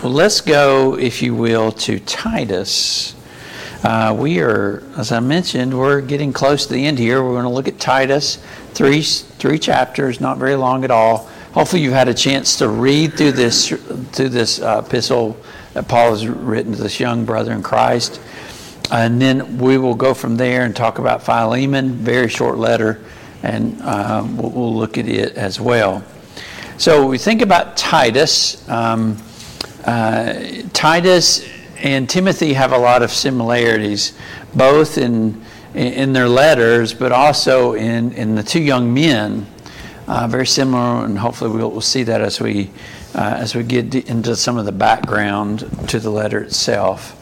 Well, let's go, if you will, to Titus. We are, as I mentioned, we're getting close to the end here. We're going to look at Titus, three chapters, not very long at all. Hopefully you've had a chance to read through this epistle that Paul has written to this young brother in Christ. And then we will go from there and talk about Philemon, very short letter, and we'll look at it as well. So we think about Titus. Titus and Timothy have a lot of similarities, both in their letters, but also in the two young men. Very similar, and hopefully we'll see that as we get into some of the background to the letter itself.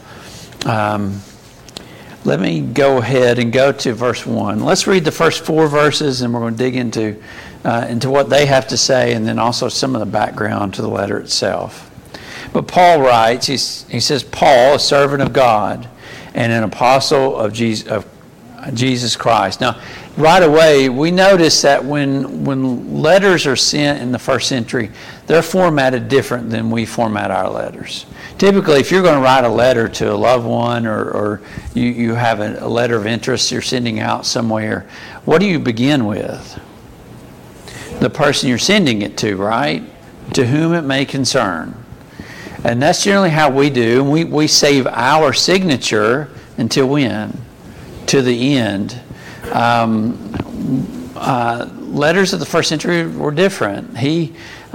Let me go ahead and go to verse 1. Let's read the first 4 verses, and we're going to dig into what they have to say, and then also some of the background to the letter itself. But Paul writes, he says, Paul, a servant of God and an apostle of Jesus Christ. Now, right away, we notice that when letters are sent in the first century, they're formatted different than we format our letters. Typically, if you're going to write a letter to a loved one or you have a letter of interest you're sending out somewhere, what do you begin with? The person you're sending it to, right? To whom it may concern. And that's generally how we do. We save our signature until when? To the end. Letters of the first century were different. He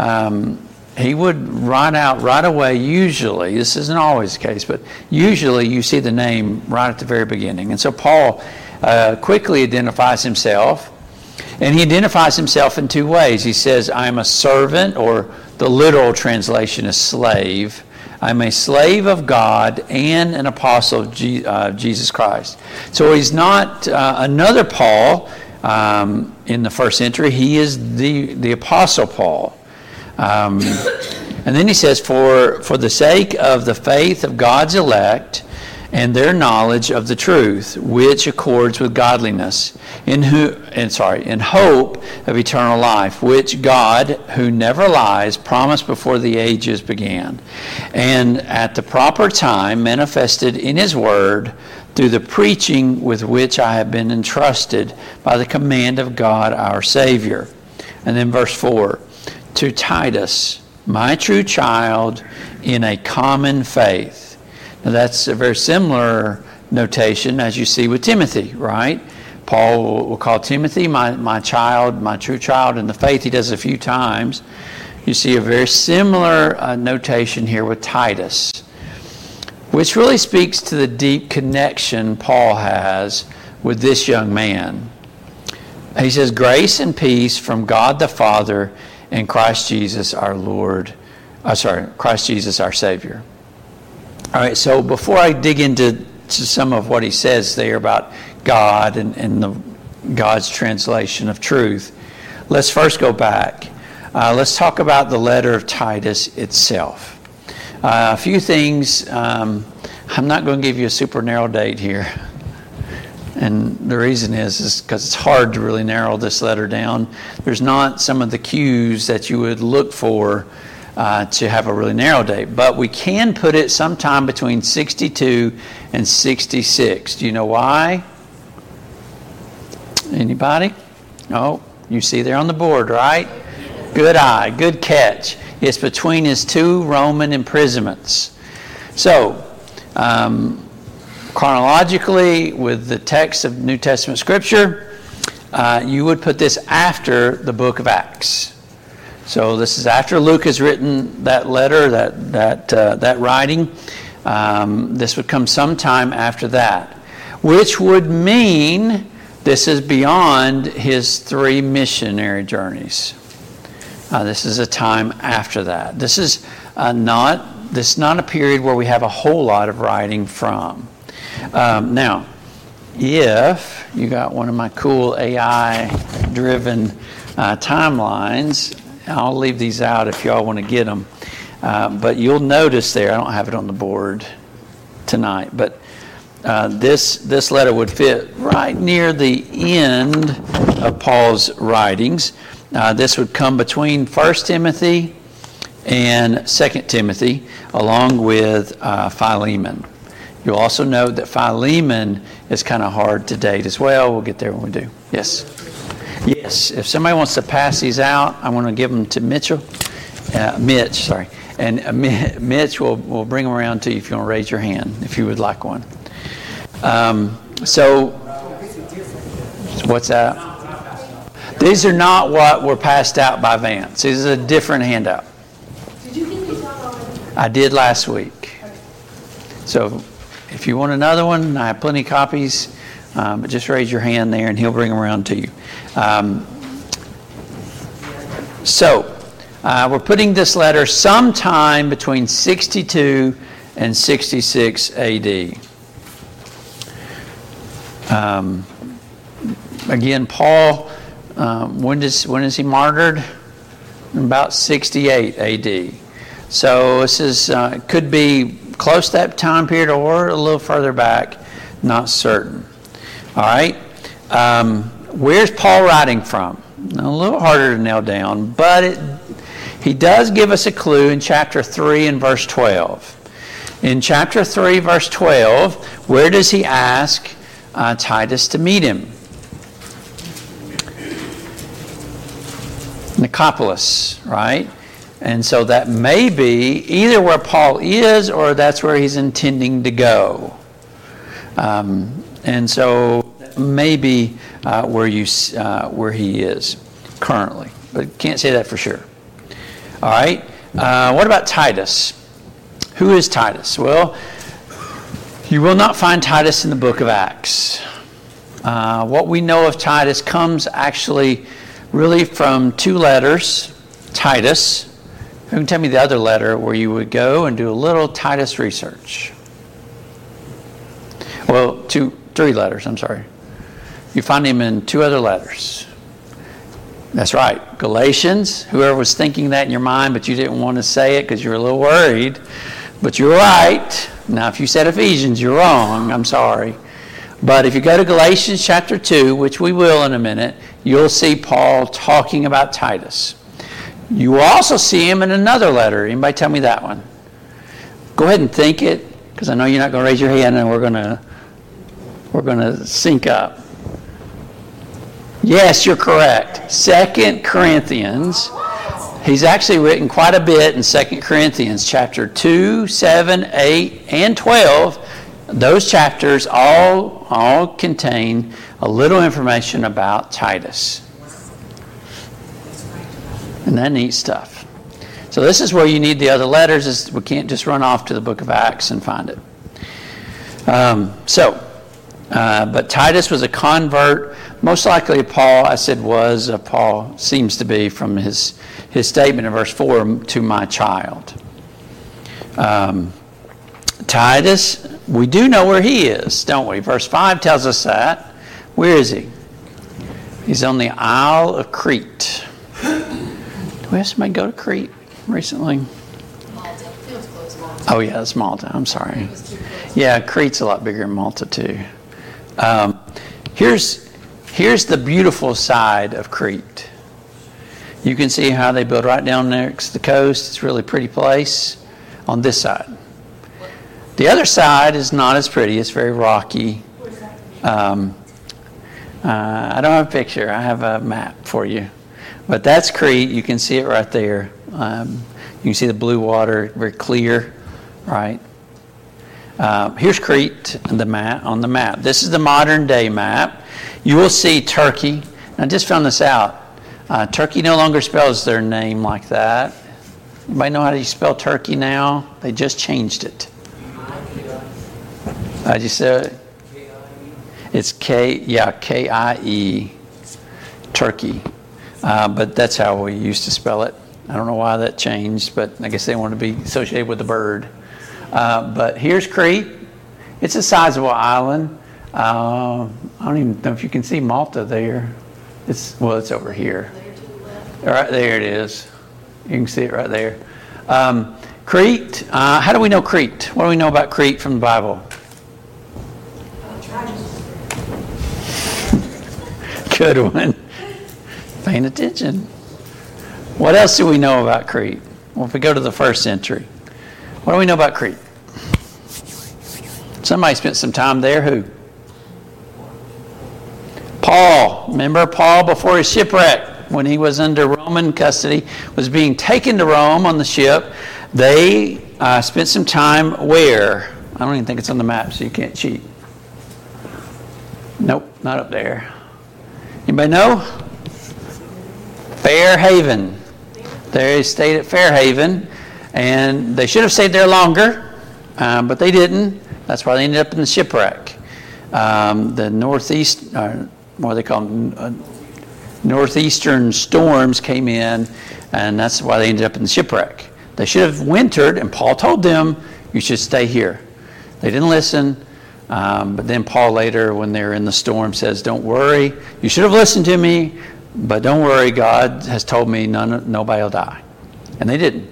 would write out right away, usually, this isn't always the case, but usually you see the name right at the very beginning. And so Paul quickly identifies himself, and he identifies himself in 2 ways. He says, I'm a servant, or the literal translation is slave. I'm a slave of God and an apostle of Jesus Christ. So he's not another Paul in the first century. He is the apostle Paul. And then he says, for the sake of the faith of God's elect and their knowledge of the truth, which accords with godliness, in hope of eternal life, which God, who never lies, promised before the ages began, and at the proper time manifested in his word through the preaching with which I have been entrusted by the command of God our Savior. And then verse 4, to Titus, my true child in a common faith. Now that's a very similar notation as you see with Timothy, right? Paul will call Timothy my child, my true child in the faith. He does it a few times. You see a very similar notation here with Titus, which really speaks to the deep connection Paul has with this young man. He says, grace and peace from God the Father and Christ Jesus our Lord. Christ Jesus our Savior. All right, so before I dig into some of what he says there about God and God's translation of truth, let's first go back. Let's talk about the letter of Titus itself. A few things. I'm not going to give you a super narrow date here. And the reason is because it's hard to really narrow this letter down. There's not some of the cues that you would look for to have a really narrow date. But we can put it sometime between 62 and 66. Do you know why? Anybody? Oh, you see there on the board, right? Good eye, good catch. It's between his 2 Roman imprisonments. So, chronologically, with the text of New Testament Scripture, you would put this after the book of Acts. So this is after Luke has written that letter, that writing. This would come sometime after that, which would mean this is beyond his 3 missionary journeys. This is a time after that. This is not a period where we have a whole lot of writing from. Now, if you got one of my cool AI-driven timelines, I'll leave these out if y'all want to get them. But you'll notice there, I don't have it on the board tonight, but this letter would fit right near the end of Paul's writings. This would come between 1 Timothy and 2 Timothy, along with Philemon. You'll also note that Philemon is kind of hard to date as well. We'll get there when we do. Yes? Yes. If somebody wants to pass these out, I want to give them to Mitch, sorry. And Mitch will bring them around to you if you want to raise your hand, if you would like one. So, what's that? These are not what were passed out by Vance. This is a different handout. Did you get these out already? I did last week. So, if you want another one, I have plenty of copies. But just raise your hand there, and he'll bring them around to you. We're putting this letter sometime between 62 and 66 A.D. Again, Paul, when is he martyred? About 68 A.D. So this is could be close to that time period or a little further back, not certain. All right. Where's Paul writing from? A little harder to nail down, but he does give us a clue in chapter 3 and verse 12. In chapter 3, verse 12, where does he ask Titus to meet him? Nicopolis, right? And so that may be either where Paul is or that's where he's intending to go. And so maybe where he is currently, but can't say that for sure. All right. What about Titus? Who is Titus? Well, you will not find Titus in the book of Acts. What we know of Titus comes actually really from two letters. Titus. Who can tell me the other letter where you would go and do a little Titus research? Well, three letters, I'm sorry. You find him in two other letters. That's right. Galatians, whoever was thinking that in your mind, but you didn't want to say it because you were a little worried. But you're right. Now, if you said Ephesians, you're wrong. I'm sorry. But if you go to Galatians chapter 2, which we will in a minute, you'll see Paul talking about Titus. You will also see him in another letter. Anybody tell me that one? Go ahead and think it, because I know you're not going to raise your hand and we're going to sync up. Yes, you're correct. 2 Corinthians. He's actually written quite a bit in 2 Corinthians, chapter 2, 7, 8, and 12. Those chapters all contain a little information about Titus. And that neat stuff. So this is where you need the other letters. We can't just run off to the book of Acts and find it. But Titus was a convert. Most likely Paul, I said was, Paul seems to be from his statement in verse 4, to my child. Titus, we do know where he is, don't we? Verse 5 tells us that. Where is he? He's on the Isle of Crete. Do we have somebody go to Crete recently? Malta. It was close to Malta. Oh, yeah, it's Malta. I'm sorry. Yeah, Crete's a lot bigger than Malta, too. Here's the beautiful side of Crete. You can see how they build right down next to the coast. It's a really pretty place on this side. The other side is not as pretty. It's very rocky. I don't have a picture. I have a map for you. But that's Crete. You can see it right there. You can see the blue water, very clear, right? Here's Crete on the map. This is the modern day map. You will see Turkey. I just found this out. Turkey no longer spells their name like that. Anybody know how to spell Turkey now? They just changed it. I just said it's K-I-E, Turkey. But that's how we used to spell it. I don't know why that changed, but I guess they want to be associated with the bird. But here's Crete. It's a sizable island. I don't even know if you can see Malta there. It's over here. Right there it is. You can see it right there. Crete. How do we know Crete? What do we know about Crete from the Bible? Good one. Paying attention. What else do we know about Crete? Well, if we go to the first century, what do we know about Crete? Somebody spent some time there. Who? Paul. Remember Paul before his shipwreck, when he was under Roman custody, was being taken to Rome on the ship. They spent some time where? I don't even think it's on the map, so you can't cheat. Nope, not up there. Anybody know? Fair Haven. They stayed at Fair Haven, and they should have stayed there longer, but they didn't. That's why they ended up in the shipwreck. The northeastern storms came in, and that's why they ended up in the shipwreck. They should have wintered, and Paul told them, you should stay here. They didn't listen, but then Paul later, when they're in the storm, says, don't worry. You should have listened to me, but don't worry. God has told me nobody will die. And they didn't.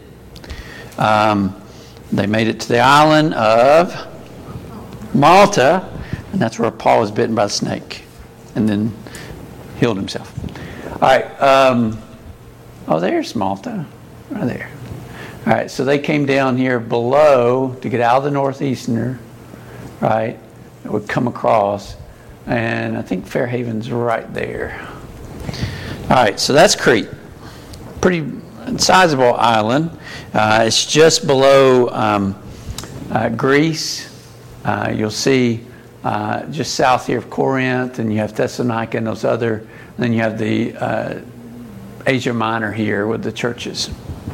They made it to the island of Malta, and that's where Paul was bitten by the snake and then healed himself. All right. There's Malta. Right there. All right, so they came down here below to get out of the northeasterner, right? It would come across, and I think Fair Haven's right there. All right, so that's Crete. Pretty sizable island. It's just below Greece. You'll see just south here of Corinth, and you have Thessalonica and those other, and then you have the Asia Minor here with the churches.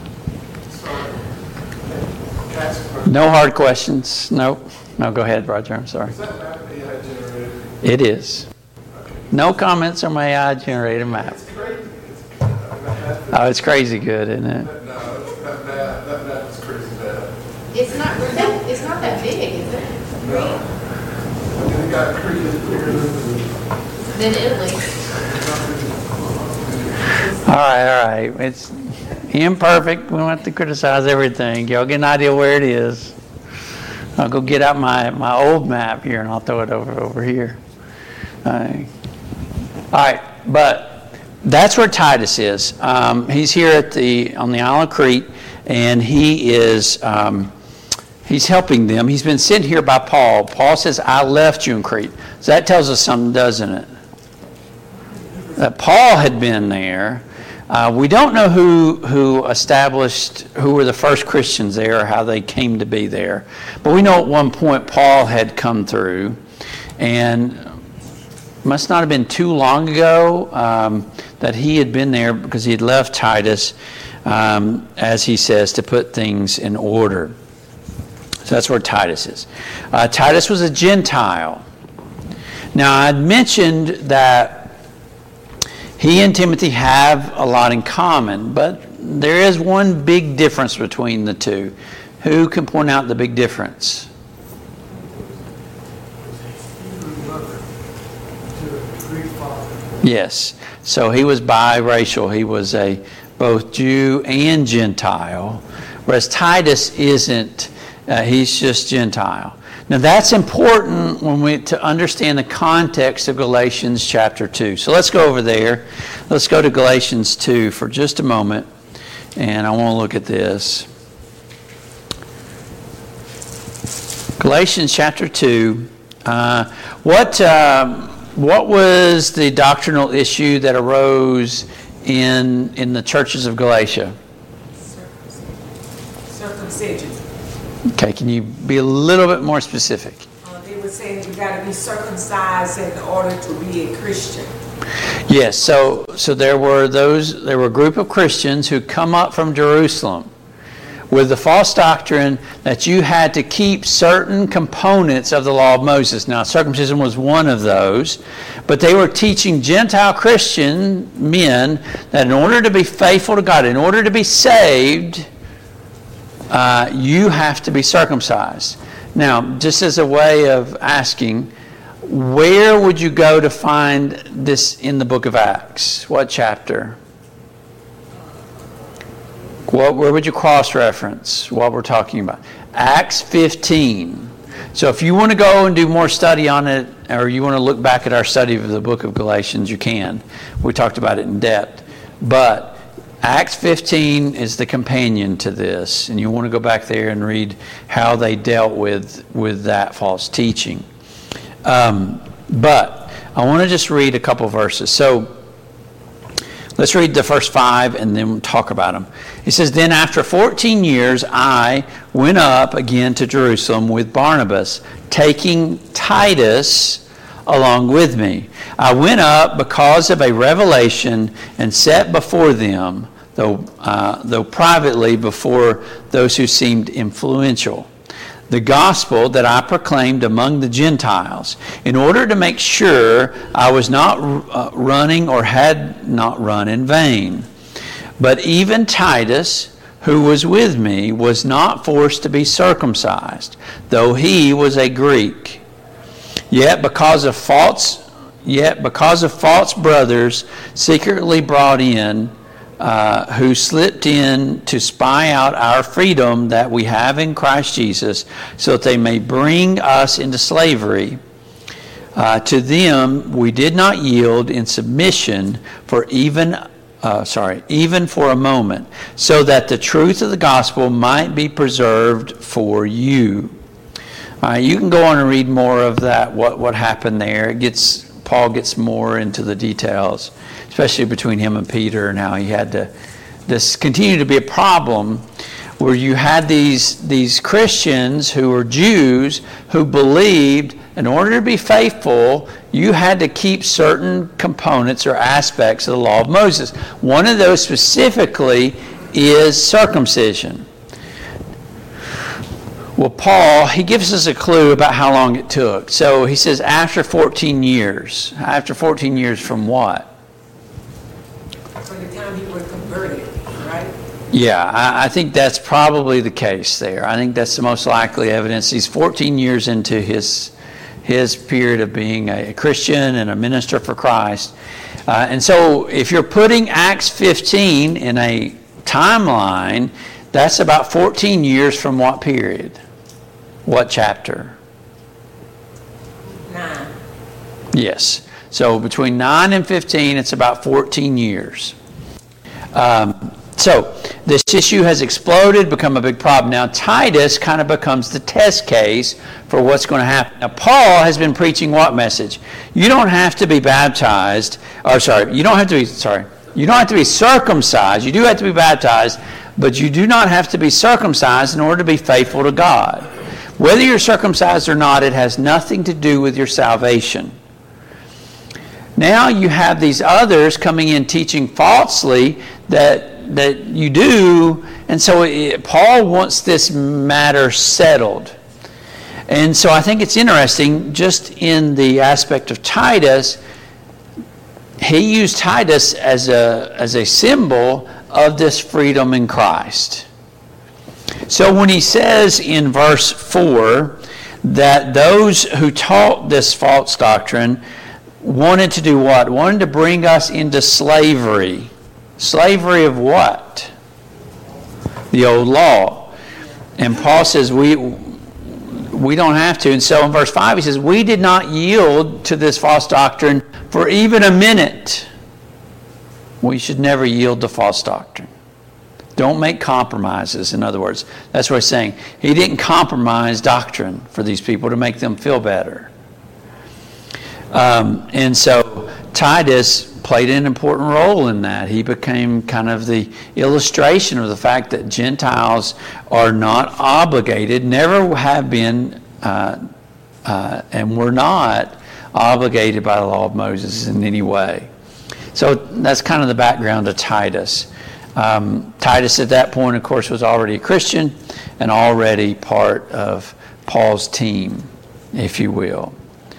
No hard questions. Nope. No, go ahead, Roger. I'm sorry. Is that map AI generated? It is. No comments on my AI generated map. It's crazy. Oh, it's crazy good, isn't it? No, that map is crazy bad. It's not that big, is it? No. I mean, we got Crete is bigger Than Italy. All right. It's imperfect. We don't have to criticize everything. Y'all get an idea where it is. I'll go get out my old map here, and I'll throw it over here. All right, but that's where Titus is. He's here on the island of Crete, and he is he's helping them. He's been sent here by Paul. Paul says, "I left you in Crete." So that tells us something, doesn't it? That Paul had been there. We don't know who were the first Christians there or how they came to be there. But we know at one point Paul had come through, and must not have been too long ago that he had been there, because he had left Titus, as he says, to put things in order. So that's where Titus is. Titus was a Gentile. Now, I'd mentioned that he and Timothy have a lot in common, but there is one big difference between the two. Who can point out the big difference? Yes. So he was biracial. He was both Jew and Gentile, whereas Titus isn't. He's just Gentile. Now that's important to understand the context of Galatians chapter 2. So let's go over there. Let's go to Galatians 2 for just a moment, and I want to look at this. Galatians chapter 2. What was the doctrinal issue that arose in the churches of Galatia? Circumcision. Okay, can you be a little bit more specific? They were saying you got to be circumcised in order to be a Christian. Yes, so there were a group of Christians who come up from Jerusalem with the false doctrine that you had to keep certain components of the law of Moses. Now, circumcision was one of those, but they were teaching Gentile Christian men that in order to be faithful to God, in order to be saved, you have to be circumcised. Now, just as a way of asking, where would you go to find this in the book of Acts? What chapter? Where would you cross-reference what we're talking about? Acts 15. So if you want to go and do more study on it, or you want to look back at our study of the book of Galatians, you can. We talked about it in depth. But Acts 15 is the companion to this, and you want to go back there and read how they dealt with that false teaching. But I want to just read a couple verses. So let's read the first 5 and then we'll talk about them. He says, "Then after 14 years I went up again to Jerusalem with Barnabas, taking Titus along with me. I went up because of a revelation and set before them, though privately before those who seemed influential, the gospel that I proclaimed among the Gentiles, in order to make sure I was not running or had not run in vain. But even Titus, who was with me, was not forced to be circumcised, though he was a Greek. Yet because of false brothers secretly brought in, who slipped in to spy out our freedom that we have in Christ Jesus, so that they may bring us into slavery. To them we did not yield in submission for even for a moment, so that the truth of the gospel might be preserved for you." You can go on and read more of that, what happened there. Paul gets more into the details, especially between him and Peter, and how he had to this continue to be a problem where you had these Christians who were Jews who believed in order to be faithful, you had to keep certain components or aspects of the law of Moses. One of those specifically is circumcision. Well, Paul, he gives us a clue about how long it took. So he says after 14 years. After 14 years from what? From the time he was converted, right? Yeah, I think that's probably the case there. I think that's the most likely evidence. He's 14 years into his period of being a Christian and a minister for Christ. And so if you're putting Acts 15 in a timeline, that's about 14 years from what period? What chapter? 9. Yes. So between 9 and 15, it's about 14 years. So this issue has exploded, become a big problem. Now Titus kind of becomes the test case for what's going to happen. Now Paul has been preaching what message? You don't have to be baptized, you don't have to be circumcised. You do have to be baptized, but you do not have to be circumcised in order to be faithful to God. Whether you're circumcised or not, it has nothing to do with your salvation. Now you have these others coming in teaching falsely that you do, and so Paul wants this matter settled. And so I think it's interesting, just in the aspect of Titus, he used Titus as a symbol of this freedom in Christ. So when he says in verse 4 that those who taught this false doctrine wanted to do what? Wanted to bring us into slavery. Slavery of what? The old law. And Paul says we don't have to. And so in verse 5 he says, we did not yield to this false doctrine for even a minute. We should never yield to false doctrine. Don't make compromises, in other words. That's what he's saying. He didn't compromise doctrine for these people to make them feel better. And so Titus played an important role in that. He became kind of the illustration of the fact that Gentiles are not obligated, never have been, and were not obligated by the law of Moses in any way. So that's kind of the background of Titus. Titus at that point, of course, was already a Christian and already part of Paul's team, if you will.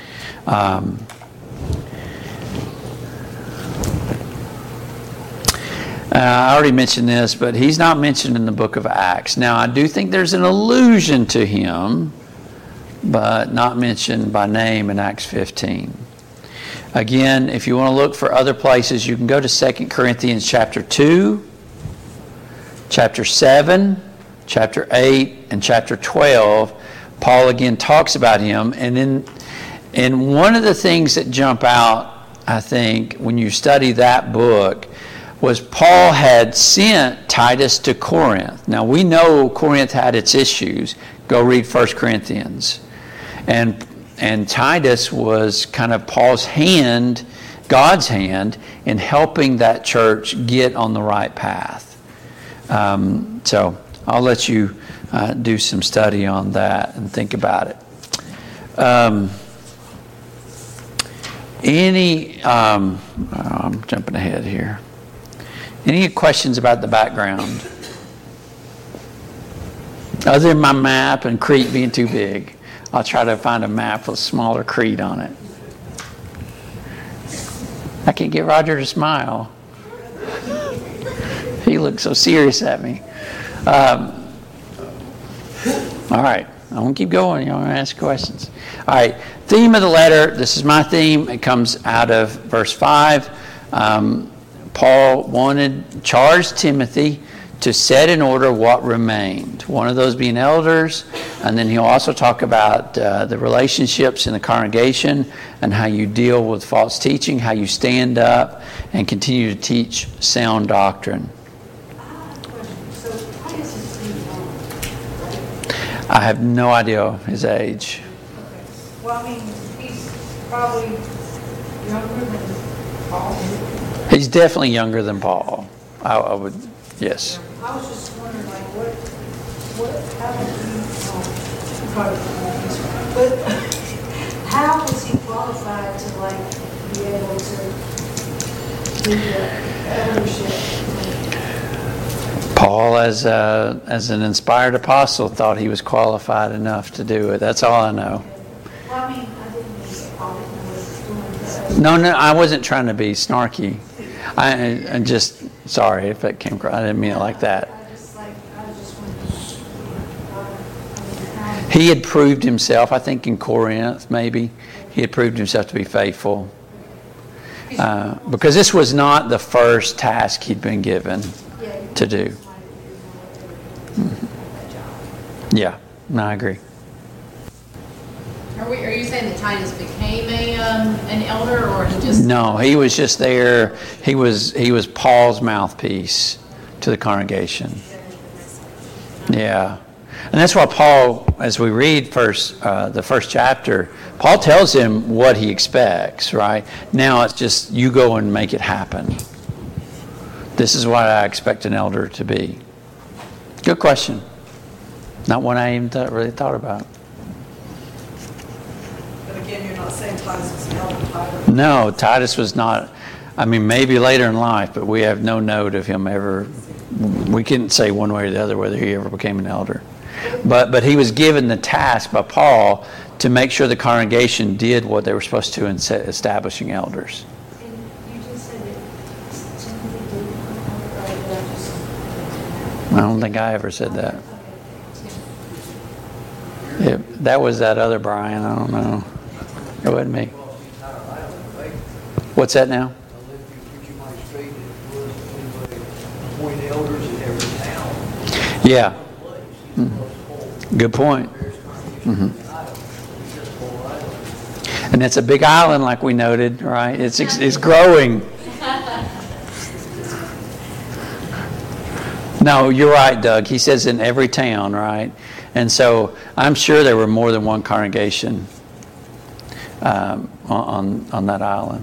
I already mentioned this, but he's not mentioned in the book of Acts. Now, I do think there's an allusion to him, but not mentioned by name in Acts 15. Again, if you want to look for other places, you can go to 2 Corinthians chapter 2, chapter 7, chapter 8, and chapter 12. Paul again talks about him. And one of the things that jump out, I think, when you study that book, was Paul had sent Titus to Corinth. Now we know Corinth had its issues. Go read 1 Corinthians. And Titus was kind of Paul's hand, God's hand, in helping that church get on the right path. So I'll let you do some study on that and think about it. I'm jumping ahead here. Any questions about the background? Other than my map and Crete being too big. I'll try to find a map with smaller Crete on it. I can't get Roger to smile. He looks so serious at me. All right. I'm going to keep going. You're going to ask questions. All right. Theme of the letter. This is my theme. It comes out of verse 5. Paul charged Timothy to set in order what remained. One of those being elders. And then he'll also talk about the relationships in the congregation and how you deal with false teaching, how you stand up and continue to teach sound doctrine. I have no idea his age. Well, I mean, he's probably younger than Paul. He's definitely younger than Paul. I would, yes. I was just wondering, like, how is he qualified to, like, be able to do the eldership? Paul, as an inspired apostle, thought he was qualified enough to do it. That's all I know. Well, I mean, I didn't mean to Paul didn't know what he was doing. No, I wasn't trying to be snarky. I'm just sorry if it came across. I didn't mean it like that. I was just wondering. He had proved himself, I think, in Corinth, maybe. He had proved himself to be faithful. Because this was not the first task he'd been given to do. Yeah, no, I agree. Are you saying that Titus became an elder, or he just? No, he was just there. He was Paul's mouthpiece to the congregation. Yeah, and that's why Paul, as we read the first chapter, Paul tells him what he expects. Right now, it's just you go and make it happen. This is what I expect an elder to be. Good question. Not one I even really thought about. But again, you're not saying Titus was an elder title. No, Titus was not. I mean, maybe later in life, but we have no note of him ever. We couldn't say one way or the other whether he ever became an elder. But he was given the task by Paul to make sure the congregation did what they were supposed to in establishing elders. And you just said that Timothy didn't. I don't think I ever said that. Yeah, that was that other Brian. I don't know. It wasn't me. What's that now? Yeah. Good point. Mm-hmm. And it's a big island, like we noted, right? It's growing. No, you're right, Doug. He says in every town, right? And so I'm sure there were more than one congregation on that island.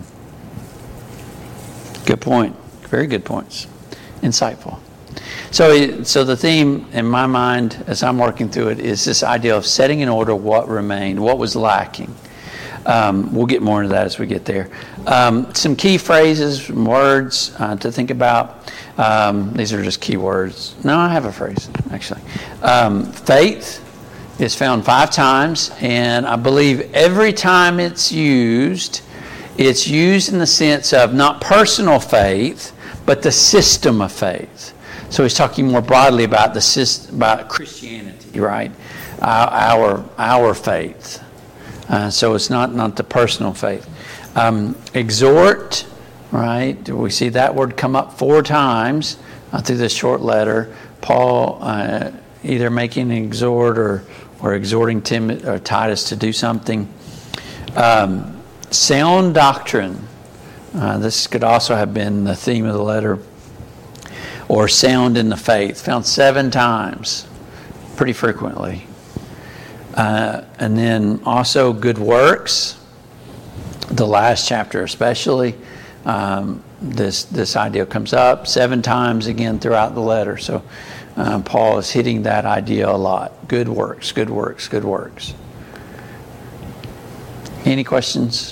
Good point. Very good points. Insightful. So the theme in my mind, as I'm working through it, is this idea of setting in order what remained, what was lacking. We'll get more into that as we get there. Some key phrases, words to think about. These are just key words. No, I have a phrase, actually. Faith is found 5 times, and I believe every time it's used in the sense of not personal faith, but the system of faith. So he's talking more broadly about about Christianity, right? Our faith. So it's not the personal faith. Exhort, right? We see that word come up 4 times through this short letter. Paul either making an exhort or exhorting Titus to do something. Sound doctrine. This could also have been the theme of the letter or sound in the faith, found 7 times, pretty frequently. And then also good works, the last chapter especially, this idea comes up 7 times again throughout the letter. So Paul is hitting that idea a lot. Good works, good works, good works. Any questions?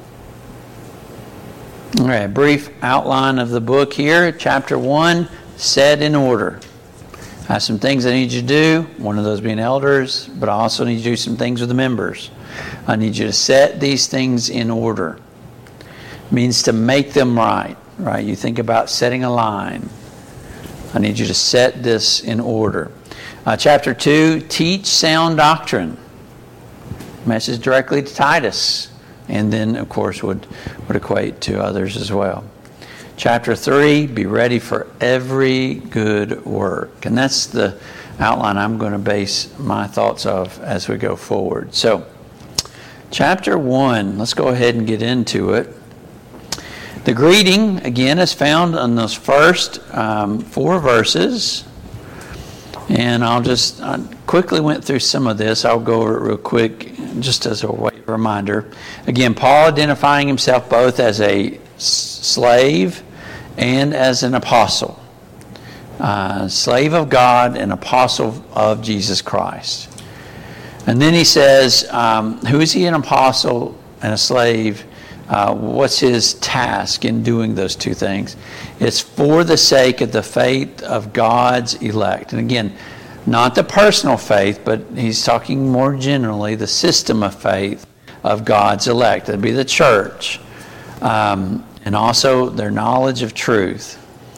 All right, a brief outline of the book here. Chapter 1, set in order. I have some things I need you to do, one of those being elders, but I also need you to do some things with the members. I need you to set these things in order. It means to make them right? You think about setting a line. I need you to set this in order. Chapter 2, teach sound doctrine. Message directly to Titus, and then, of course, would equate to others as well. Chapter 3, be ready for every good work. And that's the outline I'm going to base my thoughts of as we go forward. So, chapter 1, let's go ahead and get into it. The greeting, again, is found in those first 4 verses. And I quickly went through some of this. I'll go over it real quick, just as a reminder. Again, Paul identifying himself both as a slave and as an apostle. Slave of God and apostle of Jesus Christ. And then he says, who is he, an apostle and a slave? What's his task in doing those 2 things? It's for the sake of the faith of God's elect. And again, not the personal faith, but he's talking more generally, the system of faith of God's elect. That'd be the church. And also their knowledge of truth,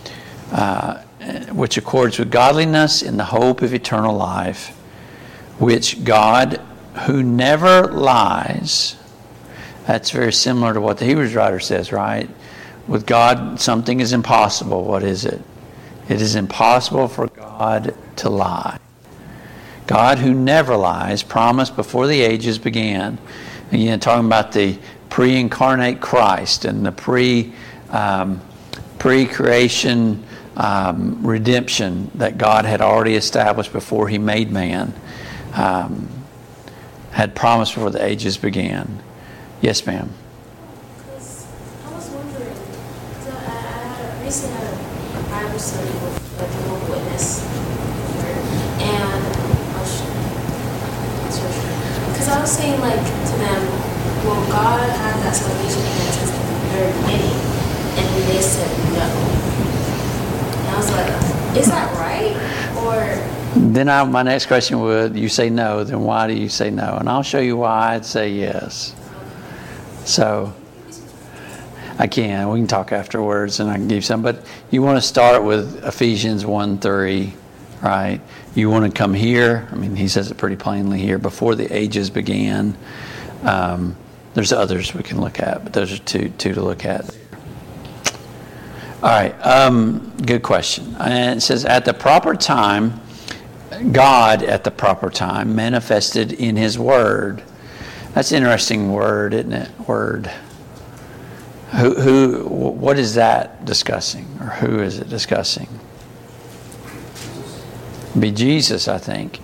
which accords with godliness in the hope of eternal life, which God, who never lies. That's very similar to what the Hebrews writer says, right? With God, something is impossible. What is it? It is impossible for God to lie. God, who never lies, promised before the ages began. Again, talking about the pre-incarnate Christ and the pre-creation redemption that God had already established before he made man. Had promised before the ages began. Yes, ma'am. I was wondering, I recently had a Bible study with a Jehovah's Witness, and because I was saying, like, to them, well, God had that salvation plan since the very beginning, and then they said no. And I was like, is that right? Or then my next question would, you say no, then why do you say no? And I'll show you why I'd say yes. So, we can talk afterwards and I can give you some, but you want to start with Ephesians 1:3, right? You want to come here, he says it pretty plainly here, before the ages began. There's others we can look at, but those are two to look at. All right, good question. And it says, at the proper time, God at the proper time manifested in his word. That's an interesting word, isn't it? Word. What is that discussing? Or who is it discussing? Be Jesus, I think.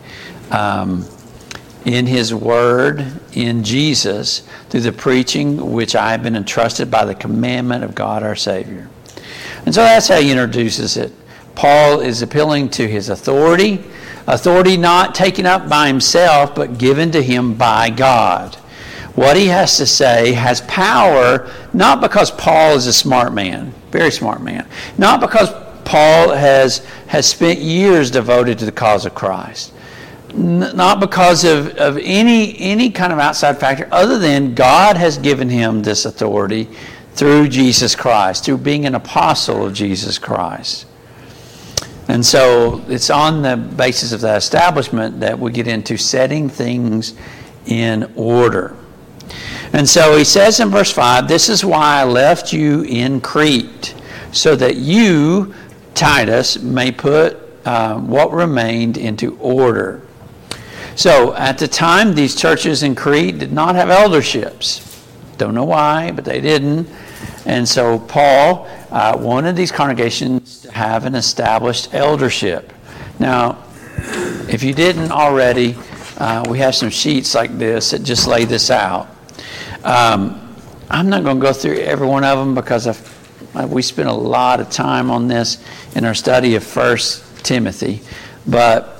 In his word, in Jesus, through the preaching which I have been entrusted by the commandment of God our Savior. And so that's how he introduces it. Paul is appealing to his authority not taken up by himself, but given to him by God. What he has to say has power, not because Paul is a smart man, very smart man, not because Paul has spent years devoted to the cause of Christ, not because of any kind of outside factor, other than God has given him this authority through Jesus Christ, through being an apostle of Jesus Christ. And so it's on the basis of that establishment that we get into setting things in order. And so he says in verse 5, this is why I left you in Crete, so that you, Titus, may put what remained into order. So at the time, these churches in Crete did not have elderships. Don't know why, but they didn't. And so Paul wanted these congregations to have an established eldership. Now, if you didn't already, we have some sheets like this that just lay this out. I'm not going to go through every one of them because we spent a lot of time on this in our study of 1 Timothy. But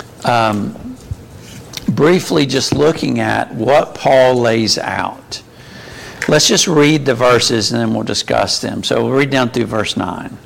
briefly just looking at what Paul lays out. Let's just read the verses and then we'll discuss them. So we'll read down through verse 9.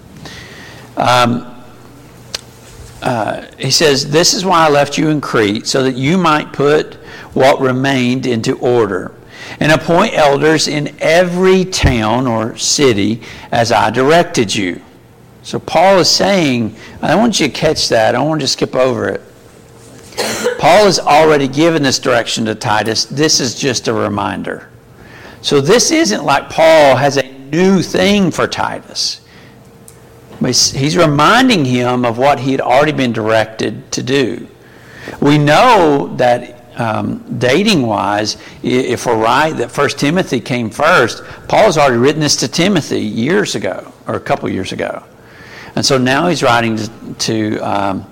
He says, "This is why I left you in Crete, so that you might put what remained into order, and appoint elders in every town or city as I directed you." So Paul is saying, I want you to catch that. I don't want you to skip over it. Paul has already given this direction to Titus. This is just a reminder. So this isn't like Paul has a new thing for Titus. He's reminding him of what he had already been directed to do. We know that dating-wise, if we're right, that 1 Timothy came first. Paul's already written this to Timothy years ago, or a couple years ago. And so now he's writing to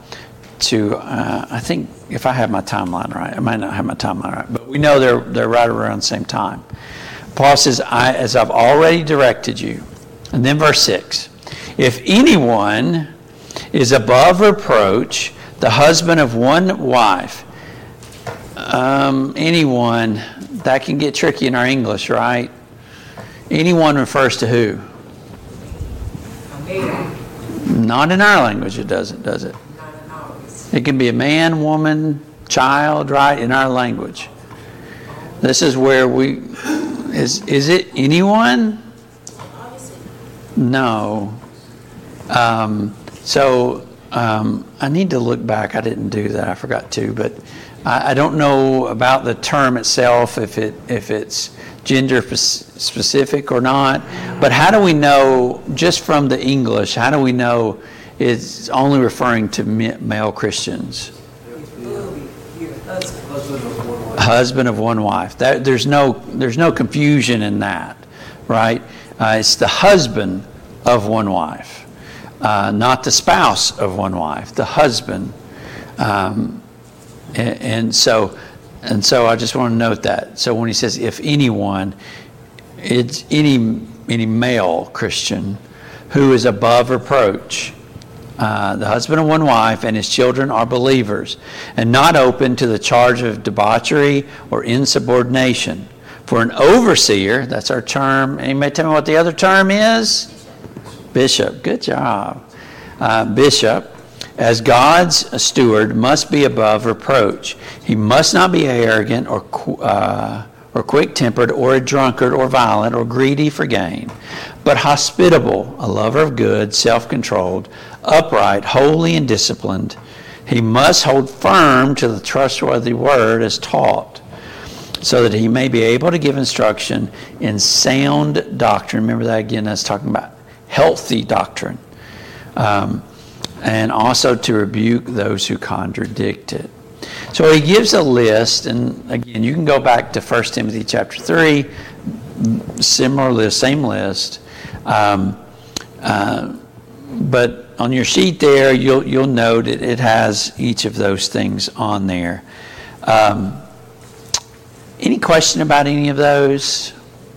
I think, if I have my timeline right, I might not have my timeline right, but we know they're right around the same time. Paul says, as I've already directed you. And then verse 6, "If anyone is above reproach, the husband of one wife." Anyone, that can get tricky in our English, right? Anyone refers to who? Not in our language it doesn't, does it? It can be a man, woman, child, right, in our language. This is where is it anyone? No. I need to look back. I didn't do that. I forgot to, but I don't know about the term itself, if it's gender specific or not. But how do we know, just from the English, how do we know it's only referring to male Christians? Husband of one wife. There's no confusion in that, right? It's the husband of one wife, not the spouse of one wife. The husband. And so I just want to note that. So when he says, if anyone, it's any male Christian who is above reproach, the husband of one wife and his children are believers, and not open to the charge of debauchery or insubordination. For an overseer, that's our term. Anybody tell me what the other term is? Bishop. Good job. Bishop, as God's steward, must be above reproach. He must not be arrogant or quick-tempered or a drunkard or violent or greedy for gain, but hospitable, a lover of good, self-controlled, upright, holy, and disciplined. He must hold firm to the trustworthy word as taught, so that he may be able to give instruction in sound doctrine. Remember that again, that's talking about healthy doctrine. And also to rebuke those who contradict it. So he gives a list, and again, you can go back to 1 Timothy chapter 3, similar list, same list. But on your sheet there, you'll note it has each of those things on there. Any question about any of those?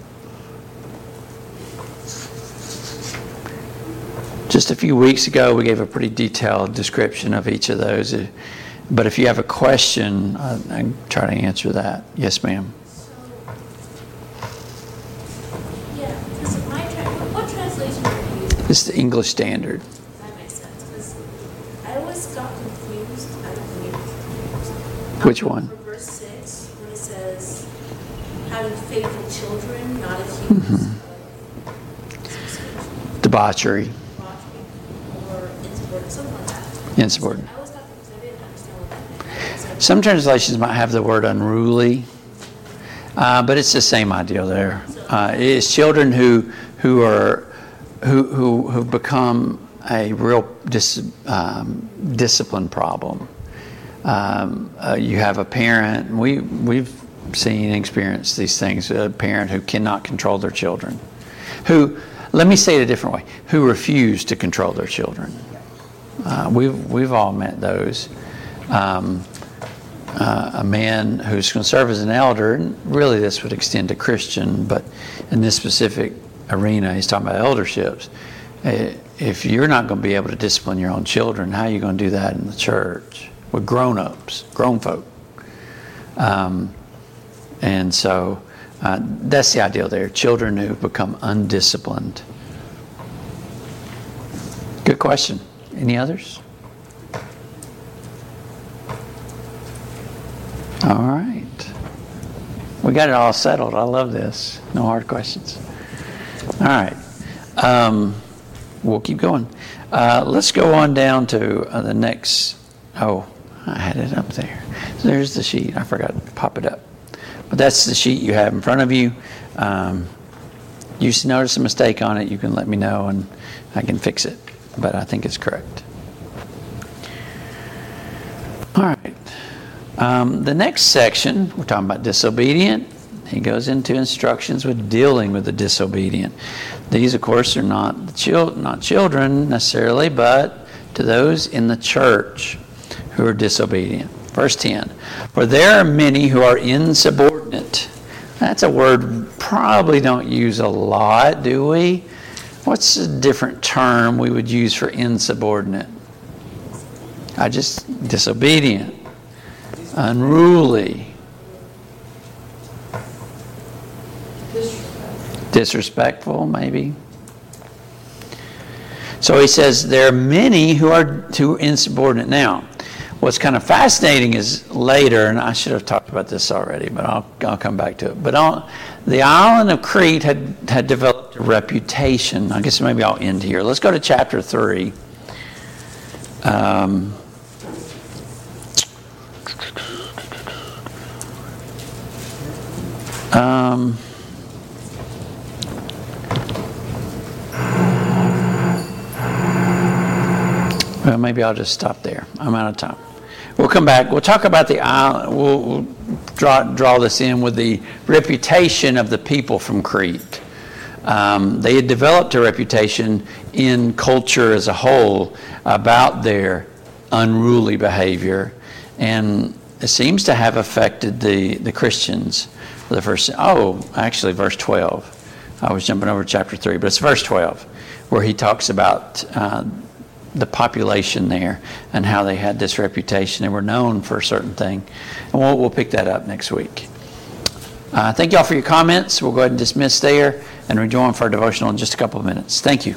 Just a few weeks ago, we gave a pretty detailed description of each of those. But if you have a question, I can try to answer that. Yes, ma'am. What translation are you using? It's the English Standard. That makes sense, because I always got confused. I don't think it was confused. Which one? For verse 6, when it says, having faithful children, not accused of Debauchery. or insubordinate, something like that. Insubordinate. I always got confused. I didn't understand what that meant. So, Some translations might have the word unruly, but it's the same idea there. It's children who've become a real discipline problem. You have a parent. We've seen and experienced these things. A parent who cannot control their children, who let me say it a different way, who refuse to control their children. We've all met those. A man who's going to serve as an elder, and really this would extend to Christian, but in this specific arena, he's talking about elderships. If you're not going to be able to discipline your own children, how are you going to do that in the church with grown-ups, grown folk? And so that's the ideal there, children who become undisciplined. Good question. Any others? All right. We got it all settled. I love this. No hard questions. All right. We'll keep going. Let's go on down to the next. Oh, I had it up there. So there's the sheet. I forgot to pop it up. But that's the sheet you have in front of you. You notice a mistake on it, you can let me know and I can fix it. But I think it's correct. All right. The next section, we're talking about disobedient. He goes into instructions with dealing with the disobedient. These, of course, are not children necessarily, but to those in the church who are disobedient. Verse 10, for there are many who are insubordinate. That's a word we probably don't use a lot, do we? What's a different term we would use for insubordinate? Disobedient. Unruly. Disrespectful, maybe. So he says there are many who are insubordinate. Now, what's kind of fascinating is later, and I should have talked about this already, but I'll come back to it. But the island of Crete had developed a reputation. I guess maybe I'll end here. Let's go to chapter 3. Well, maybe I'll just stop there. I'm out of time. We'll come back. We'll talk about the island. We'll draw this in with the reputation of the people from Crete. They had developed a reputation in culture as a whole about their unruly behavior, and it seems to have affected the Christians for the first. Actually, verse 12. I was jumping over to chapter 3, but it's verse 12 where he talks about the population there and how they had this reputation. They were known for a certain thing. And we'll pick that up next week. Thank you all for your comments. We'll go ahead and dismiss there and rejoin for our devotional in just a couple of minutes. Thank you.